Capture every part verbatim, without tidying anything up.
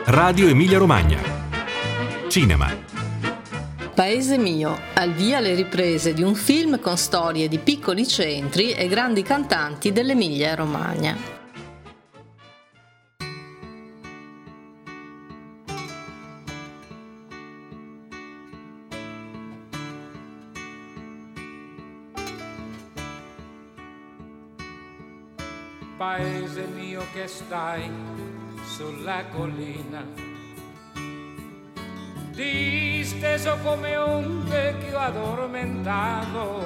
Radio Emilia Romagna. Cinema. Paese mio, al via le riprese di un film con storie di piccoli centri e grandi cantanti dell'Emilia Romagna. Paese mio che stai sulla collina, disteso come onde che ho addormentato,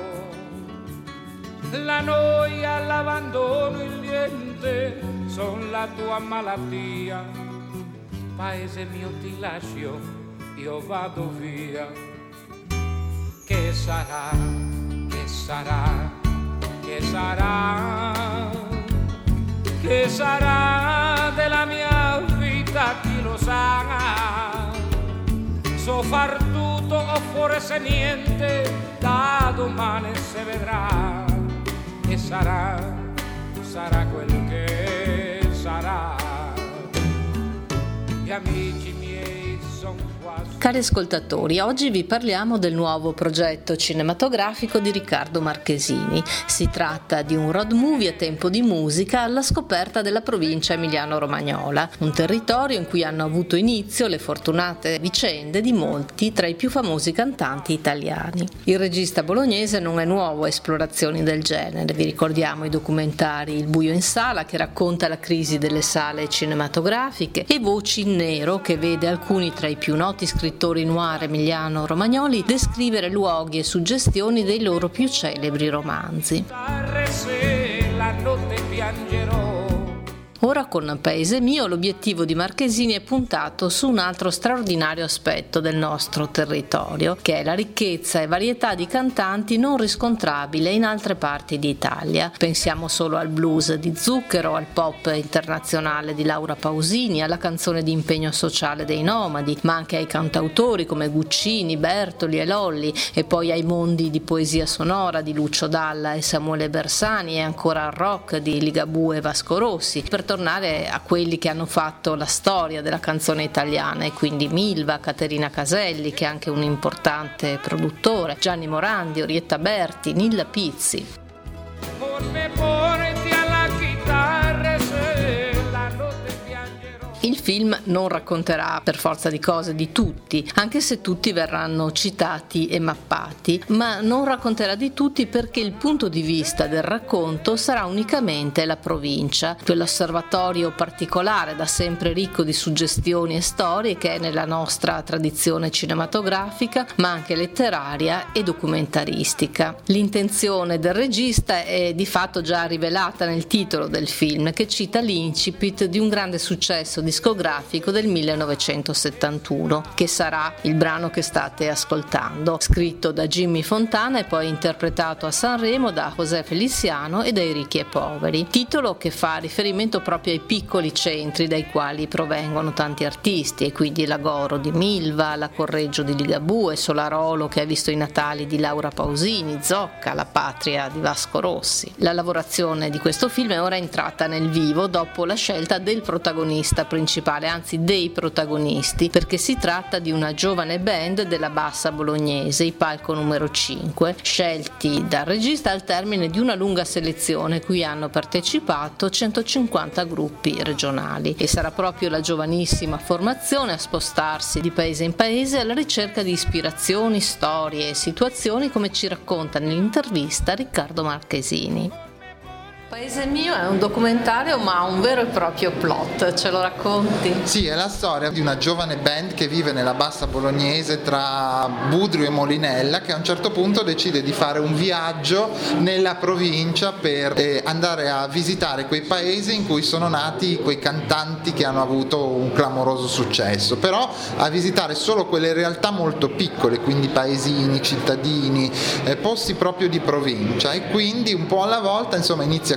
la noia, l'abbandono, il niente son la tua malattia. Paese mio ti lascio, io vado via. Che sarà, che sarà, che sarà, che sarà della mia vita, chi lo sa? So far tutto o forse niente, da domani si vedrà. E sarà, sarà quel che sarà. Gli amici miei son quasi. Cari ascoltatori, oggi vi parliamo del nuovo progetto cinematografico di Riccardo Marchesini. Si tratta di un road movie a tempo di musica alla scoperta della provincia emiliano-romagnola, un territorio in cui hanno avuto inizio le fortunate vicende di molti tra i più famosi cantanti italiani. Il regista bolognese non è nuovo a esplorazioni del genere. Vi ricordiamo i documentari Il buio in sala, che racconta la crisi delle sale cinematografiche, e Voci in nero, che vede alcuni tra i più noti scrittori noir emiliano-romagnoli descrivere luoghi e suggestioni dei loro più celebri romanzi. La notte piangerò. Ora con Paese mio l'obiettivo di Marchesini è puntato su un altro straordinario aspetto del nostro territorio, che è la ricchezza e varietà di cantanti non riscontrabile in altre parti d'Italia. Pensiamo solo al blues di Zucchero, al pop internazionale di Laura Pausini, alla canzone di impegno sociale dei Nomadi, ma anche ai cantautori come Guccini, Bertoli e Lolli, e poi ai mondi di poesia sonora di Lucio Dalla e Samuele Bersani, e ancora al rock di Ligabue e Vasco Rossi, per tornare a quelli che hanno fatto la storia della canzone italiana, e quindi Milva, Caterina Caselli, che è anche un importante produttore, Gianni Morandi, Orietta Berti, Nilla Pizzi. Il film non racconterà per forza di cose di tutti, anche se tutti verranno citati e mappati, ma non racconterà di tutti perché il punto di vista del racconto sarà unicamente la provincia, quell'osservatorio particolare da sempre ricco di suggestioni e storie che è nella nostra tradizione cinematografica, ma anche letteraria e documentaristica. L'intenzione del regista è di fatto già rivelata nel titolo del film, che cita l'incipit di un grande successo discografico del millenovecentosettantuno, che sarà il brano che state ascoltando, scritto da Jimmy Fontana e poi interpretato a Sanremo da José Feliciano e dai Ricchi e Poveri, titolo che fa riferimento proprio ai piccoli centri dai quali provengono tanti artisti, e quindi la Goro di Milva, la Correggio di Ligabue, Solarolo che ha visto i Natali di Laura Pausini, Zocca, La Patria di Vasco Rossi. La lavorazione di questo film è ora entrata nel vivo dopo la scelta del protagonista principale, anzi dei protagonisti, perché si tratta di una giovane band della Bassa bolognese, i Palco numero cinque, scelti dal regista al termine di una lunga selezione cui hanno partecipato centocinquanta gruppi regionali, e sarà proprio la giovanissima formazione a spostarsi di paese in paese alla ricerca di ispirazioni, storie e situazioni, come ci racconta nell'intervista Riccardo Marchesini. Paese mio è un documentario, ma ha un vero e proprio plot, ce lo racconti? Sì, è la storia di una giovane band che vive nella Bassa bolognese tra Budrio e Molinella, che a un certo punto decide di fare un viaggio nella provincia per eh, andare a visitare quei paesi in cui sono nati quei cantanti che hanno avuto un clamoroso successo, però a visitare solo quelle realtà molto piccole, quindi paesini, cittadini, eh, posti proprio di provincia, e quindi un po' alla volta insomma inizia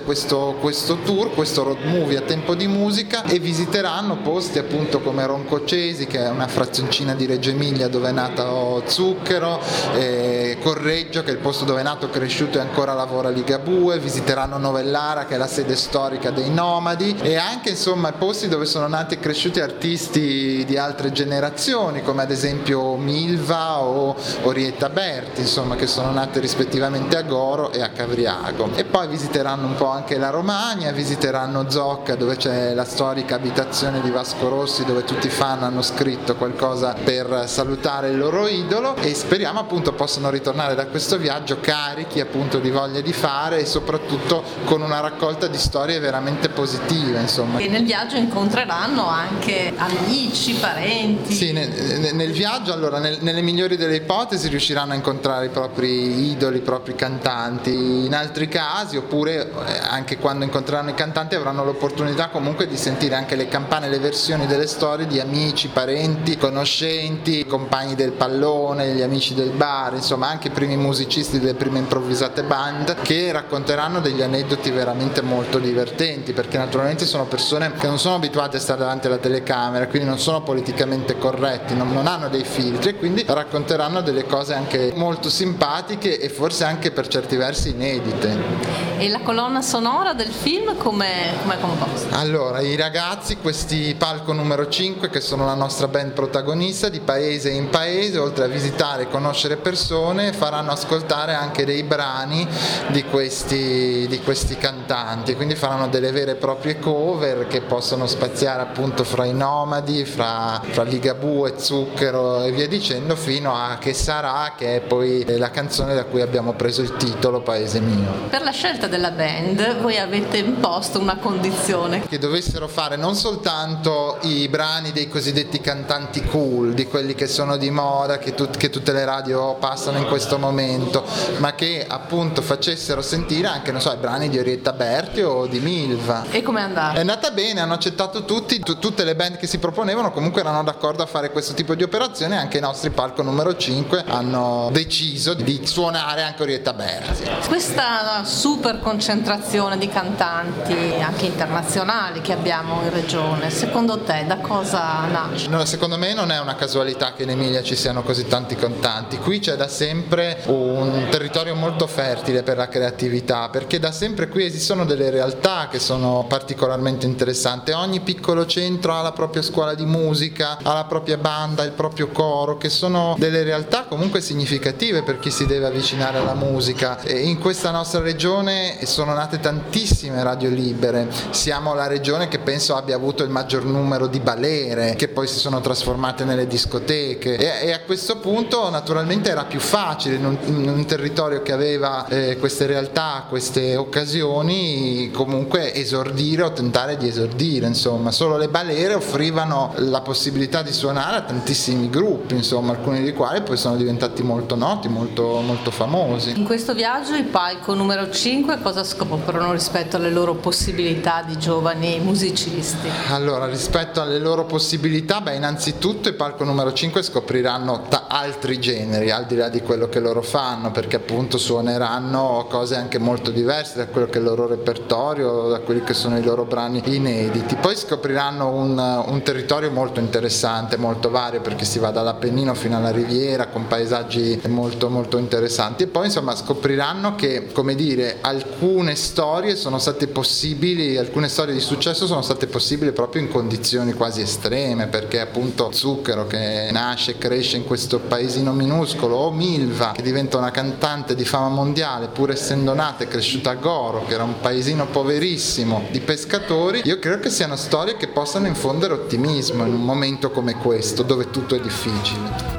questo, questo tour, questo road movie a tempo di musica, e visiteranno posti appunto come Roncocesi, che è una frazioncina di Reggio Emilia dove è nato Zucchero, eh, Correggio, che è il posto dove è nato, cresciuto e ancora lavora Ligabue, visiteranno Novellara, che è la sede storica dei Nomadi, e anche insomma posti dove sono nati e cresciuti artisti di altre generazioni, come ad esempio Milva o Orietta Berti, insomma, che sono nate rispettivamente a Goro e a Cavriago. E poi visiteranno un po' anche la Romagna, visiteranno Zocca, dove c'è la storica abitazione di Vasco Rossi, dove tutti i fan hanno scritto qualcosa per salutare il loro idolo, e speriamo appunto possano ritornare da questo viaggio carichi appunto di voglia di fare, e soprattutto con una raccolta di storie veramente positive, insomma. E nel viaggio incontreranno anche amici, parenti. Sì, nel, nel viaggio, allora, nel, nelle migliori delle ipotesi riusciranno a incontrare i propri idoli, i propri cantanti. In altri casi, oppure anche quando incontreranno i cantanti, avranno l'opportunità comunque di sentire anche le campane, le versioni delle storie di amici, parenti, conoscenti, compagni del pallone, gli amici del bar, insomma anche i primi musicisti delle prime improvvisate band, che racconteranno degli aneddoti veramente molto divertenti, perché naturalmente sono persone che non sono abituate a stare davanti alla telecamera, quindi non sono politicamente corretti, non, non hanno dei filtri, e quindi racconteranno delle cose anche molto simpatiche e forse anche per certi versi inedite. E la colonna sonora del film come è composta? Allora, i ragazzi, questi Palco numero cinque, che sono la nostra band protagonista, di paese in paese, oltre a visitare e conoscere persone, faranno ascoltare anche dei brani di questi, di questi cantanti, quindi faranno delle vere e proprie cover che possono spaziare appunto fra i Nomadi, fra, fra Ligabue, Zucchero e via dicendo, fino a Che sarà, che è poi la canzone da cui abbiamo preso il titolo, Paese mio. Per la scelta della band voi avete imposto una condizione: che dovessero fare non soltanto i brani dei cosiddetti cantanti cool, di quelli che sono di moda, che, tut- che tutte le radio passano in questo momento, ma che appunto facessero sentire anche, non so, i brani di Orietta Berti o di Milva. E com'è andata? È andata bene, hanno accettato tutti, t- tutte le band che si proponevano comunque erano d'accordo a fare questo tipo di operazione, anche i nostri Palco numero cinque hanno deciso di suonare anche Orietta Berti. Questa super concentrazione di cantanti anche internazionali che abbiamo in regione, secondo te da cosa nasce? No, secondo me non è una casualità che in Emilia ci siano così tanti cantanti. Qui c'è da sempre un territorio molto fertile per la creatività, perché da sempre qui esistono delle realtà che sono particolarmente interessanti. Ogni piccolo centro ha la propria scuola di musica, ha la propria banda, il proprio coro, che sono delle realtà comunque significative per chi si deve avvicinare alla musica. E in questa nostra regione sono nate tantissime radio libere. Siamo la regione che penso abbia avuto il maggior numero di balere, che poi si sono trasformate nelle discoteche, e, e a questo punto naturalmente era più facile in un, in un territorio che aveva eh, queste realtà, queste occasioni, comunque esordire o tentare di esordire, insomma. Solo le balere offrivano la possibilità di suonare a tantissimi gruppi, insomma, alcuni dei quali poi sono diventati molto noti, molto, molto famosi. In questo viaggio i Palco numero cinque cosa scoprono rispetto alle loro possibilità di giovani musicisti? Allora, rispetto alle loro possibilità, beh, innanzitutto i Palco numero cinque scopriranno ta- altri generi, al di là di quello che loro fanno, perché appunto suoneranno cose anche molto diverse da quello che è il loro repertorio, da quelli che sono i loro brani inediti. Poi scopriranno un, un territorio molto interessante, molto vario, perché si va dall'Appennino fino alla Riviera, con paesaggi molto molto interessanti. E poi insomma scopriranno che, come dire, alcune storie sono state possibili, alcune storie di successo sono state possibili proprio in condizioni quasi estreme, perché appunto Zucchero, che nasce e cresce in questo paesino minuscolo, o Milva, che diventa una cantante di fama mondiale pur essendo nata e cresciuta a Goro, che era un paesino poverissimo di pescatori. Io credo che siano storie che possano infondere ottimismo in un momento come questo, dove tutto è difficile.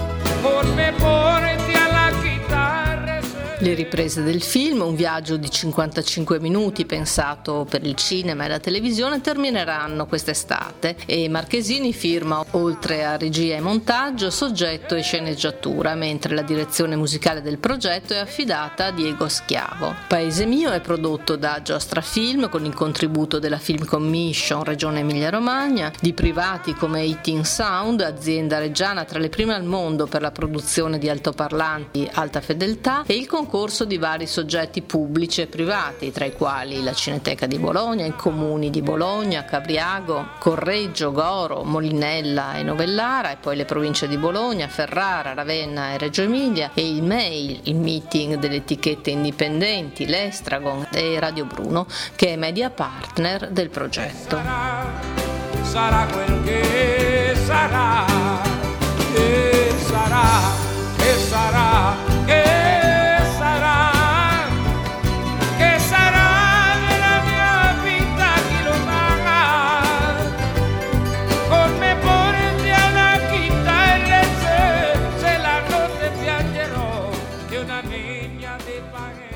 Le riprese del film, un viaggio di cinquantacinque minuti pensato per il cinema e la televisione, termineranno quest'estate, e Marchesini firma, oltre a regia e montaggio, soggetto e sceneggiatura, mentre la direzione musicale del progetto è affidata a Diego Schiavo. Paese mio è prodotto da Giostra Film con il contributo della Film Commission Regione Emilia-Romagna, di privati come eighteen Sound, azienda reggiana tra le prime al mondo per la produzione di altoparlanti alta fedeltà, e il concorso concorso di vari soggetti pubblici e privati, tra i quali la Cineteca di Bologna, i comuni di Bologna, Cavriago, Correggio, Goro, Molinella e Novellara, e poi le province di Bologna, Ferrara, Ravenna e Reggio Emilia, e il M E I L, il meeting delle etichette indipendenti, l'Estragon e Radio Bruno, che è media partner del progetto. Sarà, sarà quel che sarà, e sarà, e sarà, che sarà, che sarà nella mia vita, chi lo sa, con me porti alla chitarra e se, se la notte piangerò, che una vigna di pane.